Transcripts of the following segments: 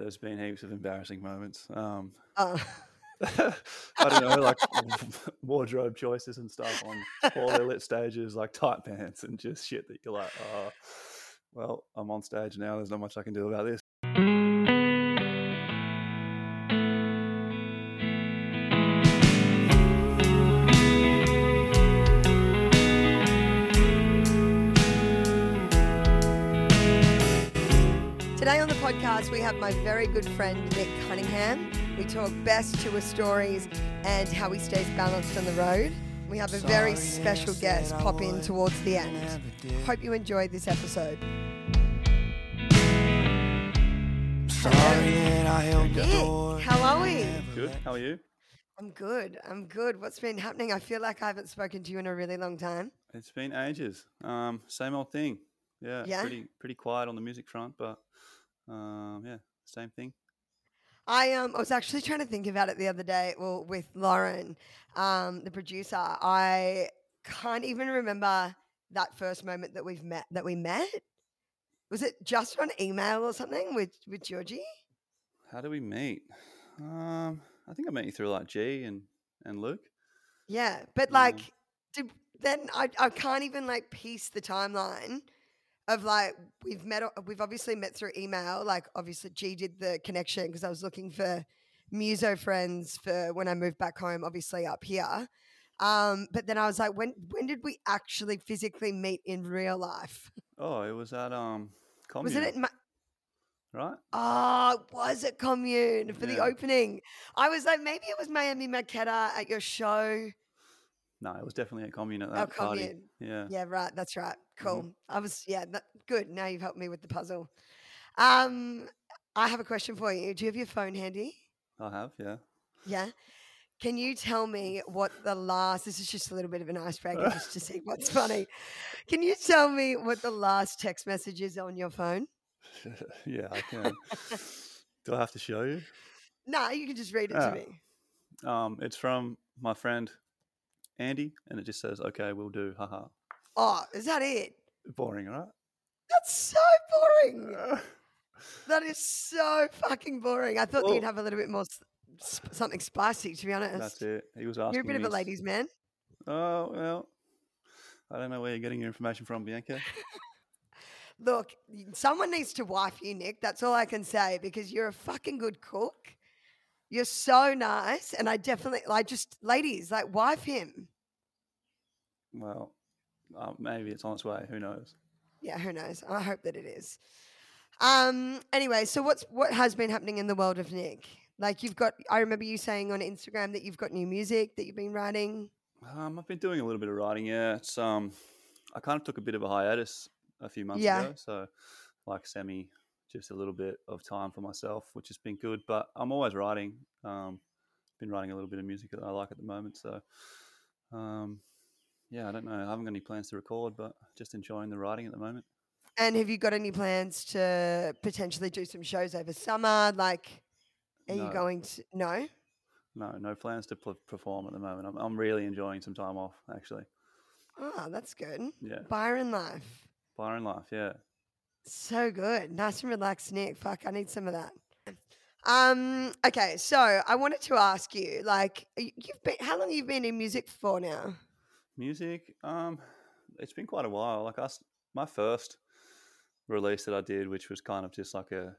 there's been heaps of embarrassing moments. Oh. I don't know, like wardrobe choices and stuff on poorly lit stages, like tight pants and just shit that you're like, oh, well, I'm on stage now. There's not much I can do about this. Today on the podcast, we have my very good friend, Nick Cunningham. We talk best tour stories and how he stays balanced on the road. We have a very special guest pop in towards the end. Hope you enjoyed this episode. Nick, how are we? Good. How are you? I'm good. What's been happening? I feel like I haven't spoken to you in a really long time. It's been ages. Same old thing. Yeah. Pretty quiet on the music front, but yeah, same thing. I was actually trying to think about it the other day. Well, with Lauren, the producer, I can't even remember that first moment that we met. Was it just on email or something with Georgie? How do we meet? I think I met you through like G and Luke. Yeah, but like, then I can't even like piece the timeline of like we've obviously met through email. Like obviously G did the connection because I was looking for muso friends for when I moved back home, obviously up here. But then I was like, when did we actually physically meet in real life? Oh, it was at Commune. Was it at right? Oh, was it Commune for the Yeah. opening? I was like, maybe it was Miami Maqueta at your show. No, it was definitely at Commune at that party. Commune. Yeah. Yeah, right. That's right. Cool. Mm-hmm. Good. Now you've helped me with the puzzle. I have a question for you. Do you have your phone handy? I have, yeah. Yeah. Can you tell me this is just a little bit of an icebreaker just to see what's funny. Can you tell me what the last text message is on your phone? Yeah, I can. Do I have to show you? No, you can just read it to me. It's from my friend Andy, and it just says, "Okay, we'll do." Haha. Oh, is that it? Boring, right? That's so boring. That is so fucking boring. I thought that you'd have a little bit more something spicy, to be honest. That's it. He was asking. You're a bit of a ladies' man. Oh well, I don't know where you're getting your information from, Bianca. Look, someone needs to wife you, Nick. That's all I can say because you're a fucking good cook. You're so nice, and ladies, like, wife him. Well, maybe it's on its way. Who knows? Yeah, who knows? I hope that it is. Anyway, so what has been happening in the world of Nick? Like I remember you saying on Instagram that you've got new music that you've been writing. I've been doing a little bit of writing. Yeah, it's I kind of took a bit of a hiatus a few months ago, so like just a little bit of time for myself, which has been good. But I'm always writing. Been writing a little bit of music that I like at the moment. So, yeah, I don't know. I haven't got any plans to record, but just enjoying the writing at the moment. And have you got any plans to potentially do some shows over summer? Like, are you going to? No? No plans to perform at the moment. I'm really enjoying some time off, actually. Oh, that's good. Yeah. Byron life, yeah. So good. Nice and relaxed, Nick. Fuck, I need some of that. Okay, so I wanted to ask you, like, how long have you been in music for now? Music, it's been quite a while. Like my first release that I did, which was kind of just like a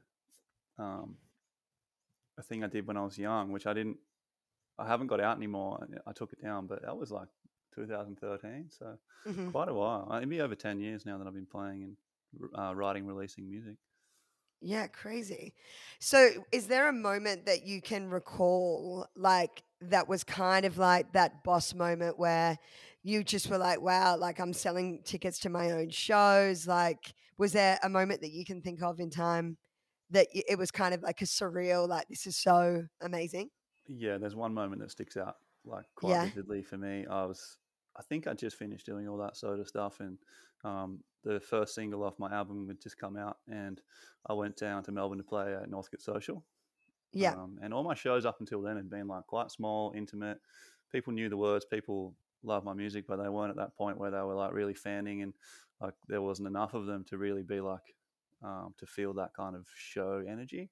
thing I did when I was young, which I haven't got out anymore. I took it down, but that was like 2013, so quite a while. It'd be over 10 years now that I've been playing and writing, releasing music. Yeah, crazy. So is there a moment that you can recall, like, that was kind of like that boss moment where you just were like, wow, like I'm selling tickets to my own shows? Like, was there a moment that you can think of in time that it was kind of like a surreal, like, this is so amazing? Yeah, there's one moment that sticks out like quite vividly for me. I think I just finished doing all that Soda stuff, and the first single off my album had just come out, and I went down to Melbourne to play at Northcote Social. Yeah. And all my shows up until then had been like quite small, intimate. People knew the words, people loved my music, but they weren't at that point where they were like really fanning, and like there wasn't enough of them to really be like to feel that kind of show energy.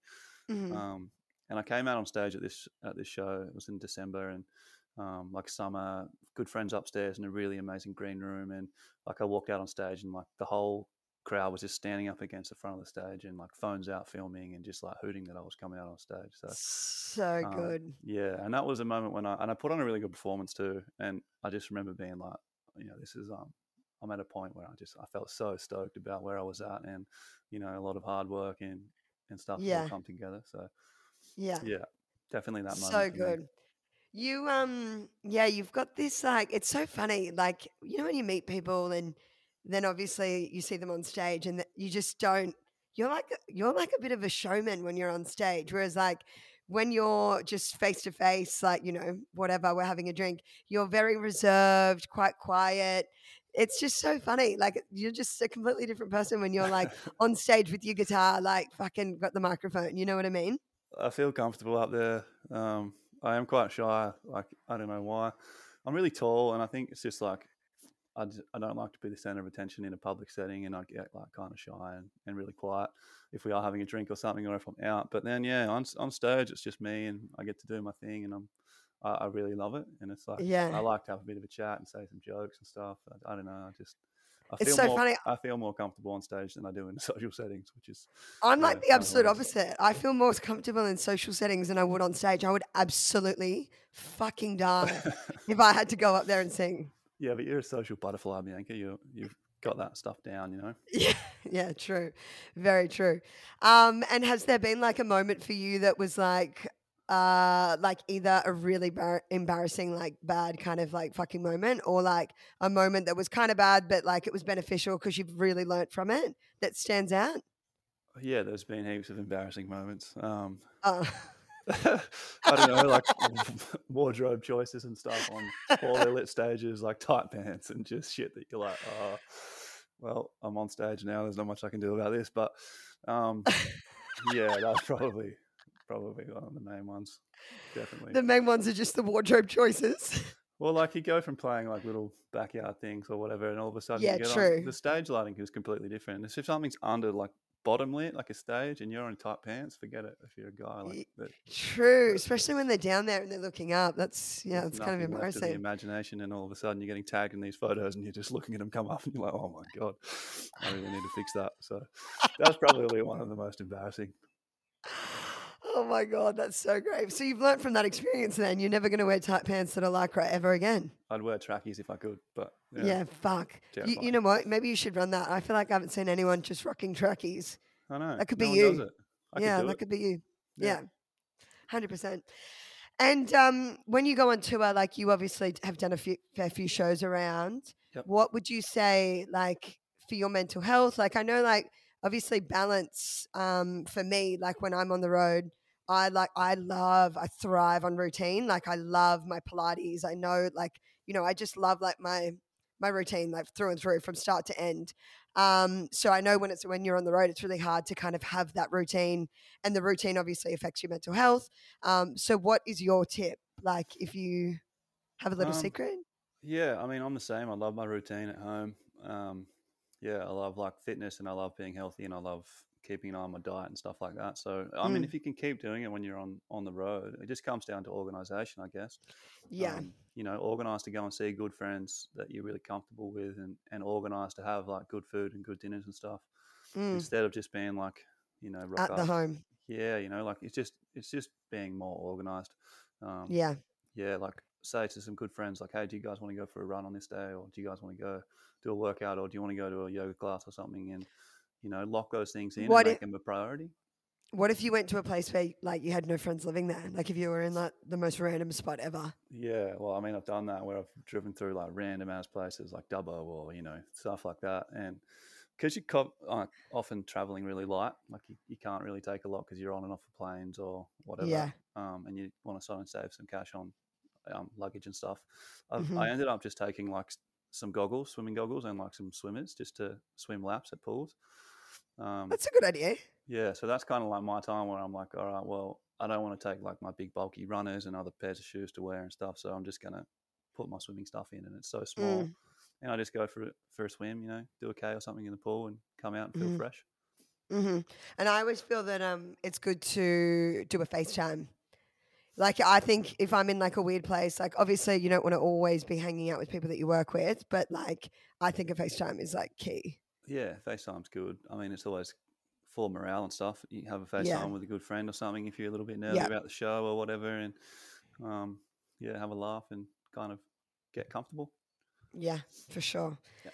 Mm-hmm. And I came out on stage at this show. It was in December, and like summer, good friends upstairs in a really amazing green room, and like I walked out on stage, and like the whole crowd was just standing up against the front of the stage and like phones out filming and just like hooting that I was coming out on stage. So So good. yeah, and that was a moment when I put on a really good performance too, and I just remember being like, this is I'm at a point where I felt so stoked about where I was at, and a lot of hard work and stuff has all Yeah. come together. So Yeah. yeah, definitely that moment So for me. good. You yeah, you've got this like it's so funny. Like, when you meet people and then obviously you see them on stage and you just don't you're like a bit of a showman when you're on stage. Whereas like when you're just face to face, like, whatever, we're having a drink, you're very reserved, quite quiet. It's just so funny. Like you're just a completely different person when you're like on stage with your guitar, like fucking got the microphone. You know what I mean? I feel comfortable up there. I am quite shy. Like I don't know why. I'm really tall, and I think it's just like I don't like to be the center of attention in a public setting, and I get like kind of shy and really quiet if we are having a drink or something, or if I'm out. But then yeah, on stage it's just me, and I get to do my thing, and I really love it. And it's like I Yeah. like to have a bit of a chat and say some jokes and stuff. I don't know. I It's feel so more funny. I feel more comfortable on stage than I do in social settings, which is I'm yeah, like the kind of absolute weird. opposite. I feel more comfortable in social settings than I would on stage. I would absolutely fucking die if I had to go up there and sing. Yeah, but you're a social butterfly, Bianca. You've got that stuff down. Yeah, yeah, true. Very true. And has there been like a moment for you that was like either a really embarrassing, like bad kind of like fucking moment, or like a moment that was kind of bad, but like it was beneficial because you've really learnt from it that stands out? Yeah, there's been heaps of embarrassing moments. Uh, I don't know, like wardrobe choices and stuff on poorly lit stages, like tight pants and just shit that you're like, oh, well, I'm on stage now. There's not much I can do about this, but um, yeah, that's probably one of the main ones, definitely. the main ones are just the wardrobe choices. Well, like you go from playing like little backyard things or whatever, and all of a sudden you Yeah, get on true. the stage lighting is completely different. If something's under like bottom lit, like a stage, and you're in tight pants, forget it. If you're a guy like Y- that, True, that especially when they're down there and they're looking up. there's That's kind of nothing left to the embarrassing. imagination, and all of a sudden you're getting tagged in these photos, and you're just looking at them come up, and you're like, oh my god, I really need to fix that. So that's probably one of the most embarrassing. Oh my god, that's so great. So you've learned from that experience then. You're never going to wear tight pants that are lycra ever again. I'd wear trackies if I could, but yeah, Yeah, fuck. You terrifying. know what? Maybe you should run that. I feel like I haven't seen anyone just rocking trackies. I know That could be no one does you. it. I could Yeah, do that it. could be you. Yeah. Yeah, 100%. And when you go on tour, like you obviously have done a fair few shows around. Yep. What would you say, like for your mental health? Like I know, like obviously balance. For me, like when I'm on the road, I thrive on routine. Like I love my Pilates. I know, like I just love like my routine, like through and through, from start to end. So I know when you're on the road, it's really hard to kind of have that routine, and the routine obviously affects your mental health. So what is your tip? Like if you have a little Um, secret? yeah, I mean, I'm the same. I love my routine at home. Yeah, I love like fitness, and I love being healthy, and I love keeping an eye on my diet and stuff like that. So, I mean, Mm, if you can keep doing it when you're on the road, it just comes down to organization, I guess. yeah. Organize to go and see good friends that you're really comfortable with, and organize to have like good food and good dinners and stuff, Mm, instead of just being like, rock at the up. home. Yeah, like it's just being more organized. Um, Yeah. yeah, like say to some good friends, like, hey, do you guys want to go for a run on this day, or do you guys want to go do a workout, or do you want to go to a yoga class or something, and lock those things in and What make if them a priority. what if you went to a place where like you had no friends living there? Like if you were in like the most random spot ever. Yeah, well, I mean, I've done that where I've driven through like random ass places like Dubbo or stuff like that, and because often traveling really light, like you can't really take a lot because you're on and off the planes or whatever, Yeah. and you want to try and save some cash on luggage and stuff. Hmm. I ended up just taking like some goggles, swimming goggles, and like some swimmers just to swim laps at pools. Um, That's a good idea. yeah, so that's kind of like my time where I'm like, all right, well, I don't want to take like my big bulky runners and other pairs of shoes to wear and stuff, so I'm just gonna put my swimming stuff in, and it's so small, Mm, and I just go for a swim, do a K or something in the pool, and come out and feel mm. fresh. Mm-hmm. And I always feel that it's good to do a FaceTime. Like, I think if I'm in like a weird place, like obviously you don't want to always be hanging out with people that you work with, but like I think a FaceTime is like key. Yeah, FaceTime's good. I mean, it's always full morale and stuff. You have a Yeah. FaceTime with a good friend or something if you're a little bit nervy Yeah. about the show or whatever, and um, yeah, have a laugh and kind of get comfortable. Yeah, for sure. Yeah.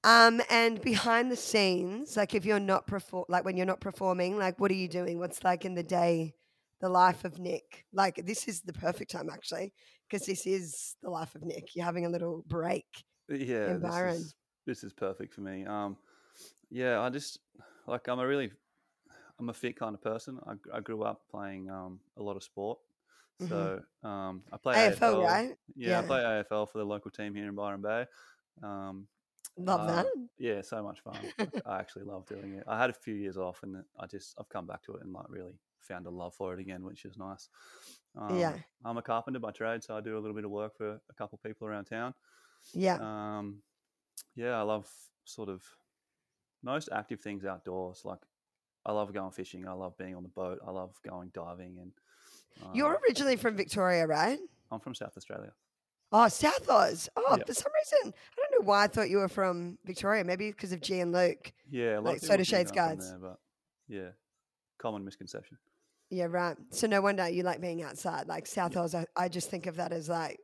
And behind the scenes, like if you're not like when you're not performing, like what are you doing? What's like in the day, the life of Nick? Like this is the perfect time actually, because this is the life of Nick. You're having a little break Yeah, in Byron. this is perfect for me. Yeah, I just like I'm a fit kind of person. I grew up playing a lot of sport, Hmm. so I play AFL, AFL. right? Yeah, I Yeah, play AFL for the local team here in Byron Bay. Um, love that. yeah, so much fun. Like, I actually love doing it. I had a few years off, and I've come back to it and like really found a love for it again, which is nice. Yeah, I'm a carpenter by trade, so I do a little bit of work for a couple of people around town. yeah. Um, yeah, I love sort of most active things outdoors. Like I love going fishing. I love being on the boat. I love going diving, and You're originally from Victoria, right? I'm from South Australia. Oh, South Oz. Oh, Yeah, for some reason, I don't know why I thought you were from Victoria. Maybe because of G and Luke, yeah. A lot like of people Soda think Shades I'm from guides. there, but yeah, common misconception. Yeah, right. So no wonder you like being outside. Like South Yeah. Oz, I just think of that as like,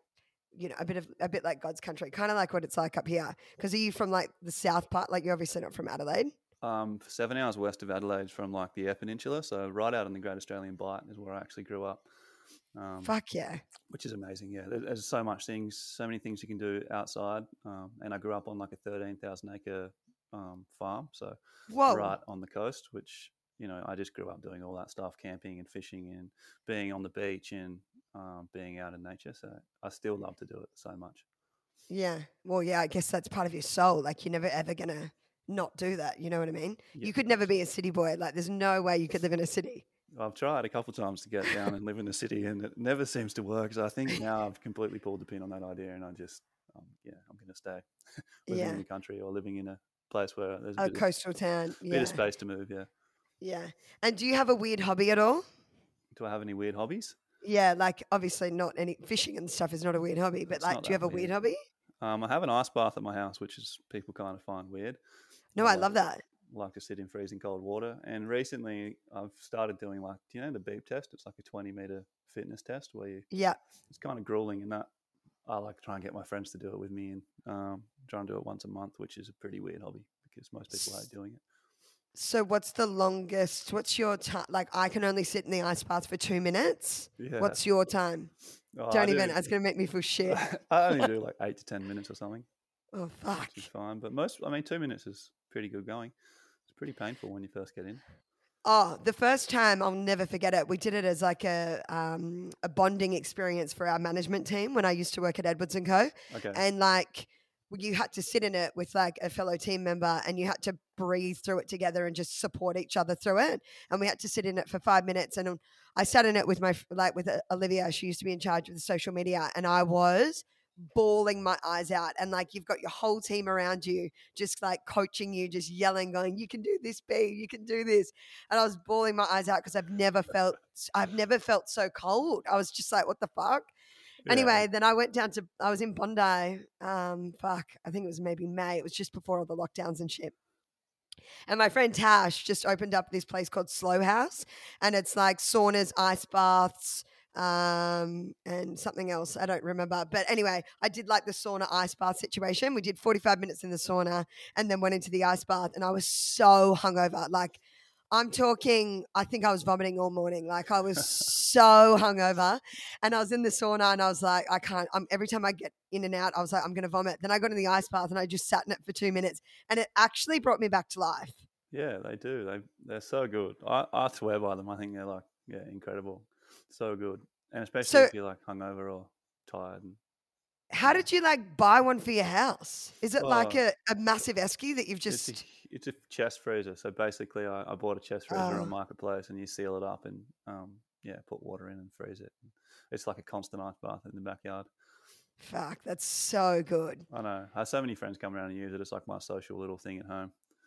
a bit like God's country, kind of like what it's like up here. Because are you from like the south part? Like you're obviously not from Adelaide. 7 hours west of Adelaide from like the Eyre Peninsula, so right out on the Great Australian Bight is where I actually grew up, um, Fuck yeah. which is amazing. Yeah, there's so many things you can do outside, and I grew up on like a 13,000 acre farm, so Whoa. right on the coast, which I just grew up doing all that stuff, camping and fishing and being on the beach and being out in nature. So I still love to do it so much. Yeah. Well, yeah. I guess that's part of your soul. Like you're never ever gonna not do that. You know what I mean? Yeah, You could never be a absolutely. city boy. Like there's no way you could live in a city. I've tried a couple of times to get down and live in the city, and it never seems to work. So I think now I've completely pulled the pin on that idea, and yeah, I'm going to stay living in Yeah. the country or living in a place where there's a A coastal town. bit of Yeah. space to move. Yeah. Yeah. And do you have a weird hobby at all? Do I have any weird hobbies? Yeah, like obviously not any fishing and stuff is not a weird hobby, but It's like, not do you that have a weird weird. hobby? I have an ice bath at my house, which is people kind of find weird. No, I I love that. like to sit in freezing cold water. And recently, I've started doing like, do you know the beep test? It's like a 20-meter fitness test where Yeah. it's kind of grueling, and that I like to try and get my friends to do it with me, and try and do it once a month, which is a pretty weird hobby because most people hate doing it. So what's the longest? What's your time? Like I can only sit in the ice bath for 2 minutes. Yeah. What's your time? Oh, I Don't even. do. It's gonna make me feel shit. I only do like 8 to 10 minutes or something, Oh fuck. which is fine. But 2 minutes is pretty good going. It's pretty painful when you first get in. Oh, the first time I'll never forget it. We did it as like a bonding experience for our management team when I used to work at Edwards and Co. Okay. And like you had to sit in it with like a fellow team member and you had to breathe through it together and just support each other through it. And we had to sit in it for 5 minutes. And I sat in it with with Olivia. She used to be in charge of the social media, and I was bawling my eyes out. And like you've got your whole team around you, just like coaching you, just yelling, going, "You can do this, B. You can do this." And I was bawling my eyes out because I've never felt so cold. I was just like, "What the fuck." Yeah. Anyway, then I went down to, I was in Bondi. Fuck, I think it was maybe May. It was just before all the lockdowns and shit. And my friend Tash just opened up this place called Slow House, and it's like saunas, ice baths, and something else. I don't remember. But anyway, I did like the sauna ice bath situation. We did 45 minutes in the sauna and then went into the ice bath, and I was so hungover. Like, I'm talking, I think I was vomiting all morning. Like I was so hungover, and I was in the sauna and I was like, I can't, every time I get in and out, I was like, I'm going to vomit. Then I got in the ice bath and I just sat in it for 2 minutes, and it actually brought me back to life. Yeah, they do. They're so good. I swear by them. I think they're like incredible, so good, and especially So if you're like hungover or tired. And, how did you like buy one for your house? Is it like oh, a massive esky that you've it's just, a chest freezer. So basically, I bought a chest freezer on oh, Marketplace, and you seal it up and put water in and freeze it. It's like a constant ice bath in the backyard. fuck, that's so good. I know. I have so many friends come around and use it. It's like my social little thing at home.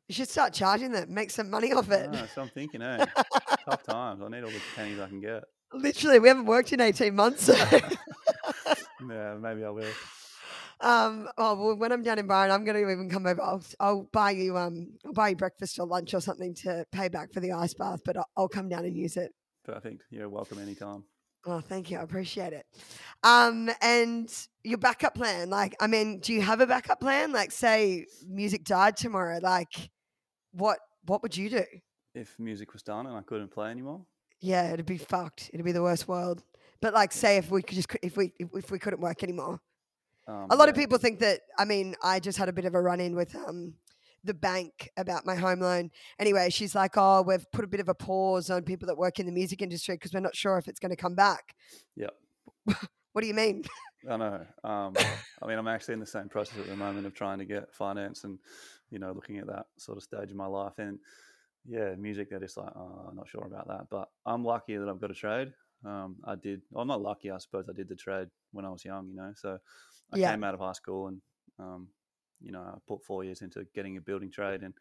You should start charging them, make some money off it. So I'm thinking, tough times. I need all the pennies I can get. Literally, we haven't worked in 18 months. So. Yeah, maybe I will. Well, when I'm down in Byron, I'm going to even come over. I'll buy you breakfast or lunch or something to pay back for the ice bath, but I'll come down and use it. Perfect. You're welcome anytime. Oh, thank you. I appreciate it. And your backup plan, like, I mean, do you have a backup plan? Like, say music died tomorrow, like, what would you do? If music was done and I couldn't play anymore? Yeah, it'd be fucked. It'd be the worst world. But like, say if we couldn't work anymore. A lot of people think that. I mean, I just had a bit of a run-in with the bank about my home loan. Anyway, she's like, "Oh, we've put a bit of a pause on people that work in the music industry because we're not sure if it's going to come back." Yeah. What do you mean? I know. I mean, I'm actually in the same process at the moment of trying to get finance and, looking at that sort of stage of my life. And yeah, music, they're just like, oh, I'm not sure about that. But I'm lucky that I've got a trade. I'm not lucky, I suppose. I did the trade when I was young, So I came out of high school and, I put 4 years into getting a building trade. And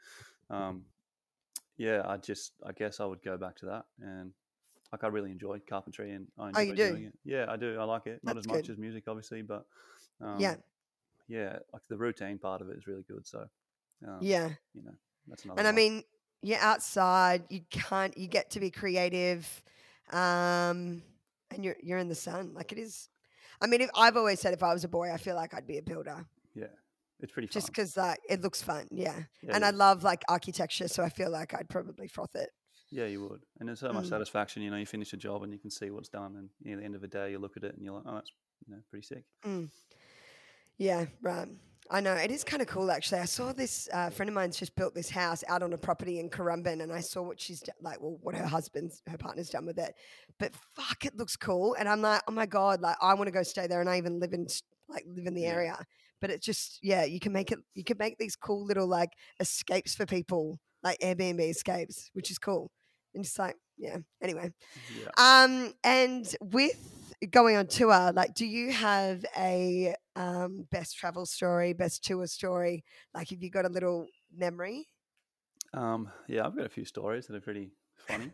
I guess I would go back to that. And I really enjoy carpentry and I enjoy doing it. Yeah, I do. I like it. Not as much as music, obviously, but like the routine part of it is really good. So that's another. And I mean, you're outside. You get to be creative, and you're in the sun. Like it is. I mean, I've always said if I was a boy, I feel like I'd be a builder. Yeah. It's pretty fun. Just because it looks fun, and I love like architecture, so I feel like I'd probably froth it. Yeah, you would. And there's so much satisfaction, you finish a job and you can see what's done and at the end of the day you look at it and you're like, oh, that's pretty sick. Yeah, right. I know. It is kind of cool actually. I saw this friend of mine's just built this house out on a property in Currumbin and I saw what she's done, like, well, what her partner's done with it. But fuck, it looks cool. And I'm like, oh my God, like I want to go stay there and I even live in the area. But it's just, you can make these cool little like escapes for people, like Airbnb escapes, which is cool. And just like, anyway. And with going on tour, like, do you have a best travel story, best tour story? Like, have you got a little memory? Yeah, I've got a few stories that are pretty funny.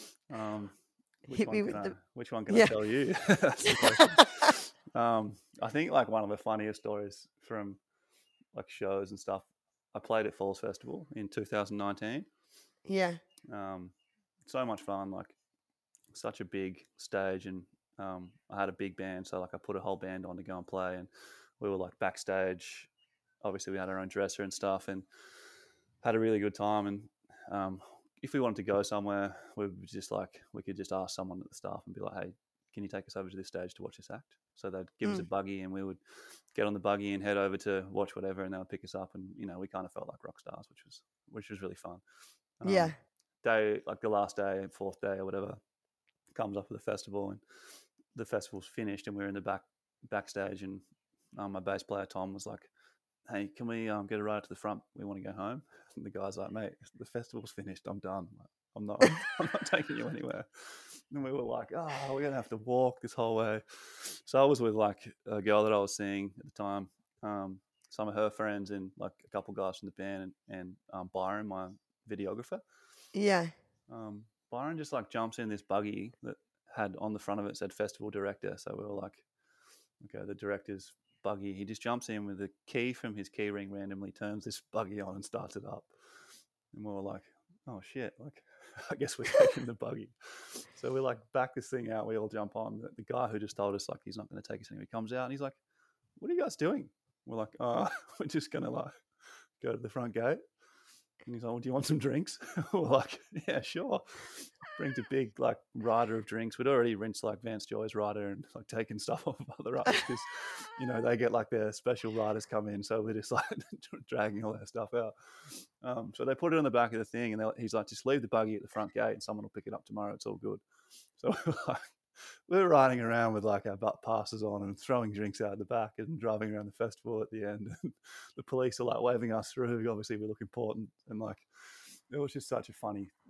Which one can I tell you? That's the question. I think like one of the funniest stories from like shows and stuff. I played at Falls Festival in 2019. Yeah. So much fun, like such a big stage, and I had a big band, so like I put a whole band on to go and play, and we were like backstage. Obviously, we had our own dresser and stuff, and had a really good time. And if we wanted to go somewhere, we could just ask someone at the staff and be like, "Hey, can you take us over to this stage to watch this act?" So they'd give us a buggy, and we would get on the buggy and head over to watch whatever, and they would pick us up, and we kind of felt like rock stars, which was really fun. Day, like the last day, fourth day or whatever, comes up with the festival, and the festival's finished, and we're in the backstage, and my bass player Tom was like, "Hey, can we get a ride to the front? We want to go home." And the guy's like, "Mate, the festival's finished. I'm done. I'm not taking you anywhere." And we were like, "Oh, we're gonna have to walk this whole way." So I was with like a girl that I was seeing at the time, some of her friends, and like a couple guys from the band, and Byron, my videographer. Yeah. Byron just like jumps in this buggy that had on the front of it said festival director. So we were like, okay, the director's buggy. He just jumps in with a key from his key ring, randomly turns this buggy on and starts it up. And we were like, oh shit, like I guess we're taking the buggy. So we like back this thing out, we all jump on. The guy who just told us like he's not going to take us anywhere comes out and he's like, "What are you guys doing?" We're like, "Oh, we're just going to like go to the front gate." And he's like, "Well, do you want some drinks?" We're like, "Yeah, sure." Brings a big like rider of drinks. We'd already rinsed like Vance Joy's rider and like taken stuff off of other riders because they get like their special riders come in, so we're just like dragging all their stuff out. So they put it on the back of the thing, and he's like, "Just leave the buggy at the front gate, and someone will pick it up tomorrow. It's all good." So we're riding around with like our butt passes on and throwing drinks out the back and driving around the festival at the end. And the police are like waving us through. Obviously, we look important, and like it was just such a funny like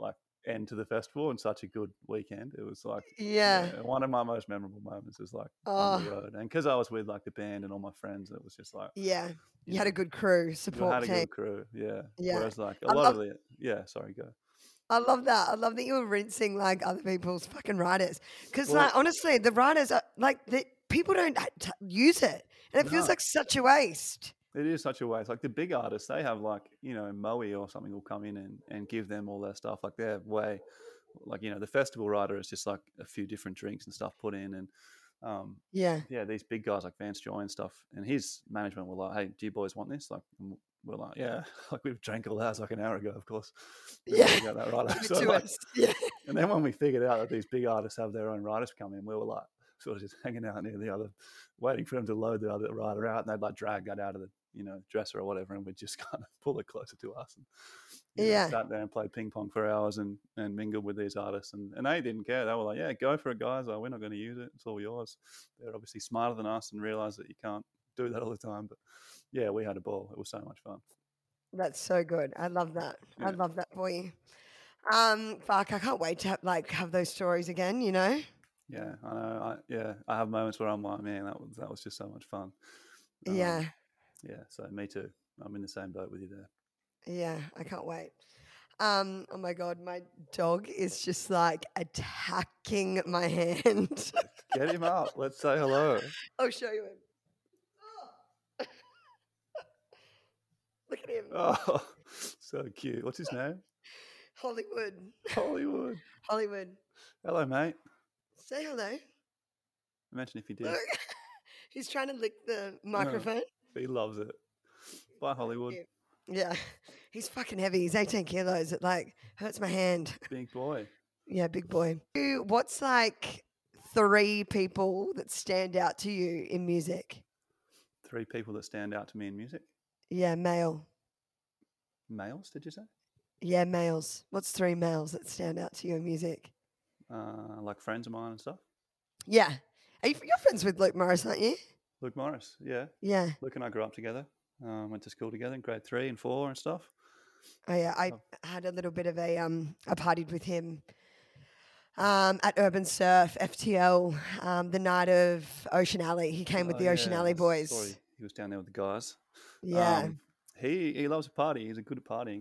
end to the festival and such a good weekend. It was like one of my most memorable moments was like on the road, and because I was with like the band and all my friends, it was just like you had a good crew support. You had a team. good crew, yeah. Yeah. Whereas like a lot of the sorry, go. I love that. I love that you were rinsing like other people's fucking riders because like honestly, the riders are like people don't use it, and it feels like such a waste. It is such a waste. Like the big artists, they have like, Moe or something will come in and give them all their stuff. Like they're way, like, the festival rider is just like a few different drinks and stuff put in. And these big guys like Vance Joy and stuff. And his management were like, hey, do you boys want this? Like, we're like, yeah, like we've drank all ours like an hour ago, of course. Got that rider. So like, and then when we figured out that these big artists have their own riders come in, we were like, sort of just hanging out near the other, waiting for them to load the other rider out, and they'd like drag that out of the dresser or whatever, and we'd just kind of pull it closer to us and sat there and played ping pong for hours and mingled with these artists, and they didn't care. They were like, yeah, go for it, guys. Like, we're not going to use it. It's all yours. They're obviously smarter than us and realize that you can't do that all the time. But yeah, we had a ball. It was so much fun. That's so good. I love that. I love that for you. Fuck, I can't wait to have those stories again, Yeah, I know. I have moments where I'm like, man, that was just so much fun. Yeah, so me too. I'm in the same boat with you there. Yeah, I can't wait. Oh my God, my dog is just like attacking my hand. Get him up. Let's say hello. I'll show you him. Oh. Look at him. Oh, so cute. What's his name? Hollywood. Hollywood. Hello, mate. Say hello. Imagine if he did. Look. He's trying to lick the microphone. He loves it. Bye, Hollywood. Yeah. He's fucking heavy. He's 18 kilos. It hurts my hand. Big boy. Yeah, big boy. What's 3 people that stand out to you in music? 3 people that stand out to me in music? Yeah, male. Males, did you say? Yeah, males. What's 3 males that stand out to you in music? Like friends of mine and stuff? Yeah. You're friends with Luke Morris, aren't you? Luke Morris, yeah. Yeah. Luke and I grew up together. Went to school together in grade 3 and 4 and stuff. Oh yeah, I had a little bit of I partied with him at Urban Surf, FTL, the night of Ocean Alley. He came with the Ocean Alley boys. Sorry. He was down there with the guys. Yeah. He loves a party. He's good at partying.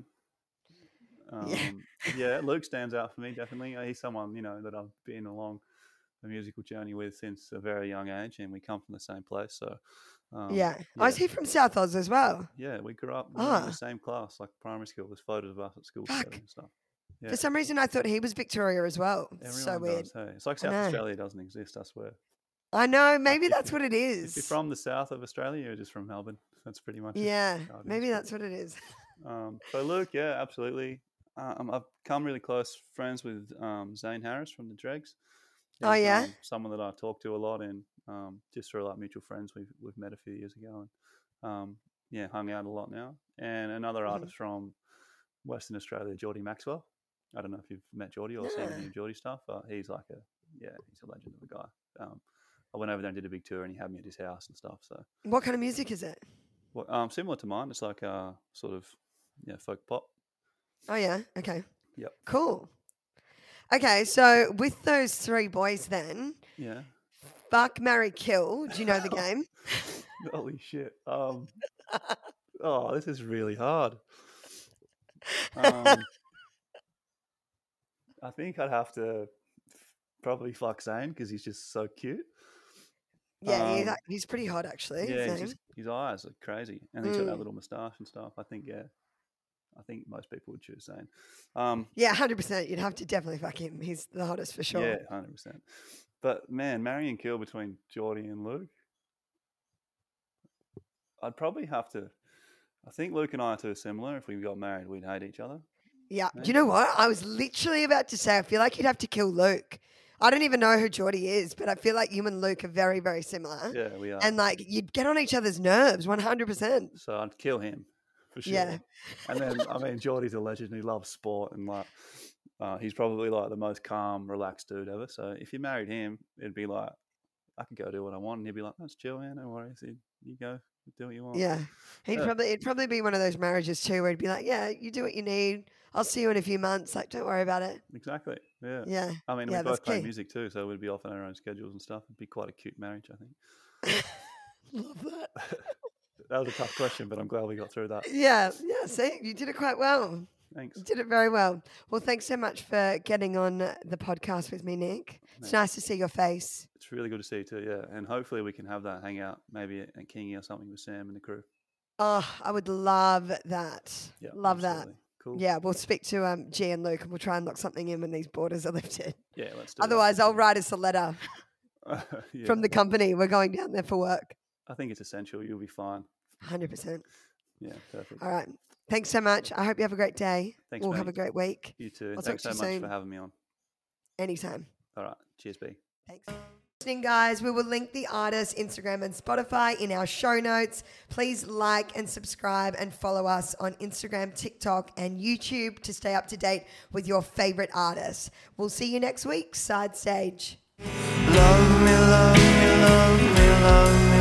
Luke stands out for me, definitely. He's someone, that I've been along a musical journey with since a very young age, and we come from the same place. So, is he from South Oz as well? Yeah, we grew up in the same class, like primary school. There's photos of us at school together and stuff. Yeah. For some reason, I thought he was Victoria as well. Everyone so weird. does, hey. It's like South Australia doesn't exist, I swear. I know. Maybe that's what it is. If you're from the south of Australia, you're just from Melbourne. That's pretty much it. Yeah, maybe that's what it is. So Luke, yeah, absolutely. I've come really close friends with Zane Harris from the Dregs. He's, someone that I talk to a lot, and just through like mutual friends we've met a few years ago, and hung out a lot now. And another artist from Western Australia, Geordie Maxwell. I don't know if you've met Geordie or seen any of Geordie stuff, but he's like he's a legend of a guy. I went over there and did a big tour, and he had me at his house and stuff. So, what kind of music is it? Well, similar to mine. It's like sort of folk pop. Oh yeah. Okay. Yep. Cool. Okay, so with those 3 boys, then. Yeah. Fuck, marry, kill. Do you know the game? Holy shit. This is really hard. I think I'd have to probably fuck Zane because he's just so cute. Yeah, he's pretty hot actually. Yeah, his eyes are crazy, and he's got that little moustache and stuff. I think most people would choose Zane. 100%. You'd have to definitely fuck him. He's the hottest for sure. Yeah, 100%. But man, marry and kill between Geordie and Luke. I'd probably have to. I think Luke and I are too similar. If we got married, we'd hate each other. Yeah. Maybe. Do you know what? I was literally about to say, I feel like you'd have to kill Luke. I don't even know who Geordie is, but I feel like you and Luke are very, very similar. Yeah, we are. And you'd get on each other's nerves, 100%. So I'd kill him for sure. Yeah. And then, Geordie's a legend. He loves sport, and he's probably like the most calm, relaxed dude ever. So if you married him, it'd be like, I could go do what I want, and he'd be like, "That's chill, man. No worries. You go Do what you want. Yeah. It'd probably be one of those marriages too where he'd be like, yeah, you do what you need. I'll see you in a few months. Like, don't worry about it. Exactly. Yeah. Yeah. I mean, Yeah, we both play key. music too, so we'd be off on our own schedules and stuff. It'd be quite a cute marriage, I think. Love that. That was a tough question, but I'm glad we got through that. Yeah. See, you did it quite well. Thanks. You did it very well. Well, thanks so much for getting on the podcast with me, Nick. It's nice to see your face. It's really good to see you too, yeah. And hopefully we can have that hangout maybe at Kingy or something with Sam and the crew. Oh, I would love that. Yeah, love absolutely. that. Cool. Yeah, we'll speak to G and Luke and we'll try and lock something in when these borders are lifted. Yeah, let's do Otherwise, that. I'll write us a letter from the company. We're going down there for work. I think it's essential. You'll be fine. 100%. Yeah, perfect. All right. Thanks so much. I hope you have a great day. Thanks, We'll mate. have a great week. You too. I'll Thanks so talk to much you soon. for having me on. Anytime. All right. Cheers, B. Thanks. Listening, guys. We will link the artist Instagram and Spotify in our show notes. Please like and subscribe and follow us on Instagram, TikTok, and YouTube to stay up to date with your favorite artists. We'll see you next week. Side Stage. Love me, love me, love me, love me.